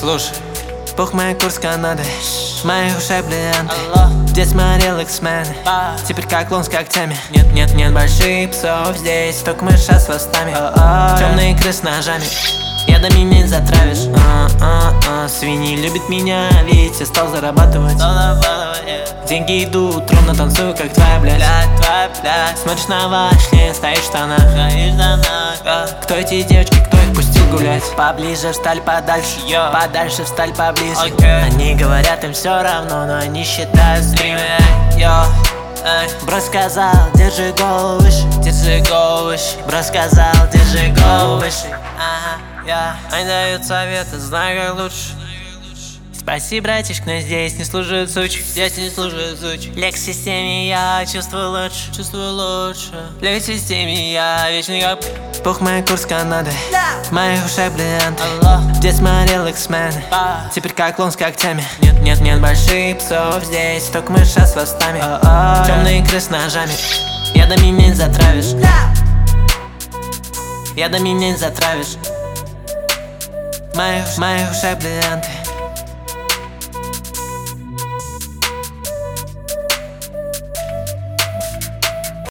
Слушай, пух моя курс Канады, моих ушей бриллианты. Здесь смотрел X-Men, теперь как клон с когтями. Нет больших псов здесь, только мыша с хвостами. Темные игры с ножами, ядами меня не затравишь. Свиньи любят меня, ведь я стал зарабатывать. Деньги идут, ровно танцую, как твоя блядь. Смотришь на ваш стоишь в штанах. Кто эти девочки, кто их пустил гулять? Поближе в сталь, подальше, подальше в сталь, поближе. Они говорят, им все равно, но они считают стримы. Бро сказал, держи голову выше, держи голову выше. Бро сказал, держи голову выше. Они дают советы, знаю как лучше. Спасибо, братишка, но здесь не служит суч. Здесь не служит суч. Лег в системе, я чувствую лучше. Чувствую лучше. Лег в системе, я вечный как пух моя курс Канады, моих ушей бриллианты. Здесь смотрел X-Men, теперь как клон с когтями. Нет больших псов здесь, только мыша с хвостами. Темные игры с ножами, ядами меня не затравишь. Ядами меня не затравишь. Моих ушей бриллианты.